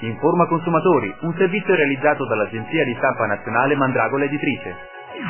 Informa Consumatori, un servizio realizzato dall'agenzia di stampa nazionale Mandragola Editrice.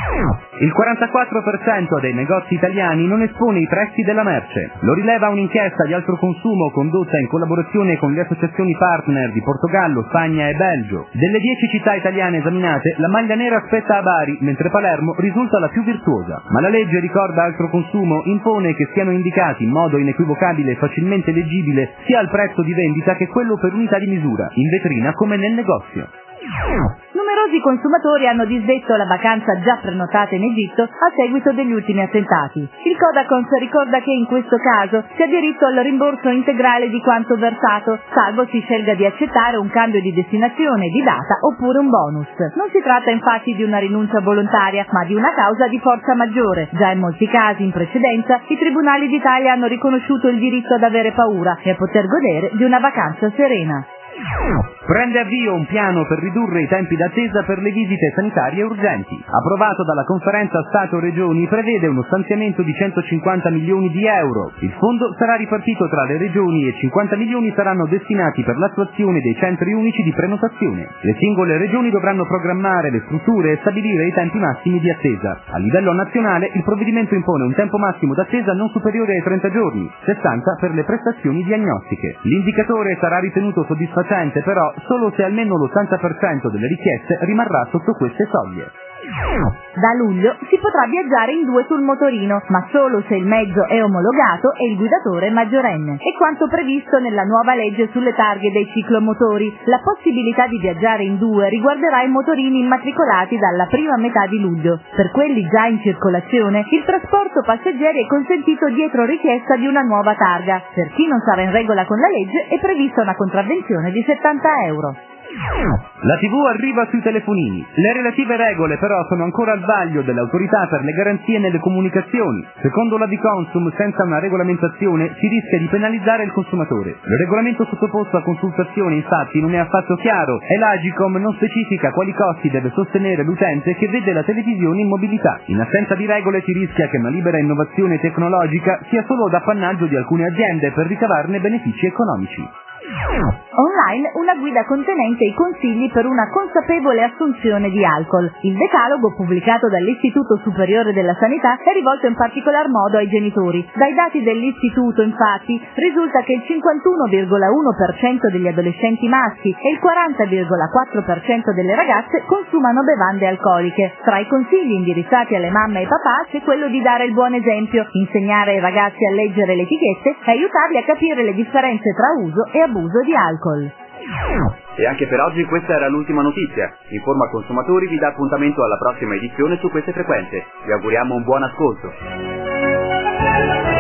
Il 44% dei negozi italiani non espone i prezzi della merce. Lo rileva un'inchiesta di altro consumo condotta in collaborazione con le associazioni partner di Portogallo, Spagna e Belgio. Delle 10 città italiane esaminate, la maglia nera aspetta a Bari, mentre Palermo risulta la più virtuosa. Ma la legge, ricorda altro consumo, impone che siano indicati in modo inequivocabile e facilmente leggibile sia il prezzo di vendita che quello per unità di misura, in vetrina come nel negozio. Numerosi consumatori hanno disdetto la vacanza già prenotata in Egitto a seguito degli ultimi attentati. Il Codacons ricorda che in questo caso si ha diritto al rimborso integrale di quanto versato, salvo si scelga di accettare un cambio di destinazione, di data oppure un bonus. Non si tratta infatti di una rinuncia volontaria, ma di una causa di forza maggiore. Già in molti casi in precedenza i tribunali d'Italia hanno riconosciuto il diritto ad avere paura e a poter godere di una vacanza serena. Prende avvio un piano per ridurre i tempi d'attesa per le visite sanitarie urgenti. Approvato dalla conferenza Stato-Regioni, prevede uno stanziamento di 150 milioni di euro. Il fondo sarà ripartito tra le regioni e 50 milioni saranno destinati per l'attuazione dei centri unici di prenotazione. Le singole regioni dovranno programmare le strutture e stabilire i tempi massimi di attesa. A livello nazionale il provvedimento impone un tempo massimo d'attesa non superiore ai 30 giorni, 60 per le prestazioni diagnostiche. L'indicatore sarà ritenuto soddisfacente però solo se almeno l'80% delle richieste rimarrà sotto queste soglie. Da luglio si potrà viaggiare in due sul motorino, ma solo se il mezzo è omologato e il guidatore è maggiorenne. È quanto previsto nella nuova legge sulle targhe dei ciclomotori. La possibilità di viaggiare in due riguarderà i motorini immatricolati dalla prima metà di luglio. Per quelli già in circolazione, il trasporto passeggeri è consentito dietro richiesta di una nuova targa. Per chi non sarà in regola con la legge è prevista una contravvenzione di 70 euro. La TV arriva sui telefonini. Le relative regole però sono ancora al vaglio dell'autorità per le garanzie nelle comunicazioni. Secondo la Diconsum, senza una regolamentazione si rischia di penalizzare il consumatore. Il regolamento sottoposto a consultazione infatti non è affatto chiaro e l'Agicom non specifica quali costi deve sostenere l'utente che vede la televisione in mobilità. In assenza di regole si rischia che una libera innovazione tecnologica sia solo d'appannaggio di alcune aziende per ricavarne benefici economici. Online una guida contenente i consigli per una consapevole assunzione di alcol. Il decalogo pubblicato dall'Istituto Superiore della Sanità è rivolto in particolar modo ai genitori. Dai dati dell'istituto infatti risulta che il 51,1% degli adolescenti maschi e il 40,4% delle ragazze consumano bevande alcoliche. Tra i consigli indirizzati alle mamme e ai papà c'è quello di dare il buon esempio, insegnare ai ragazzi a leggere le etichette e aiutarli a capire le differenze tra uso e abuso di alcol. E anche per oggi questa era l'ultima notizia. Informa Consumatori vi dà appuntamento alla prossima edizione su queste frequenze. Vi auguriamo un buon ascolto.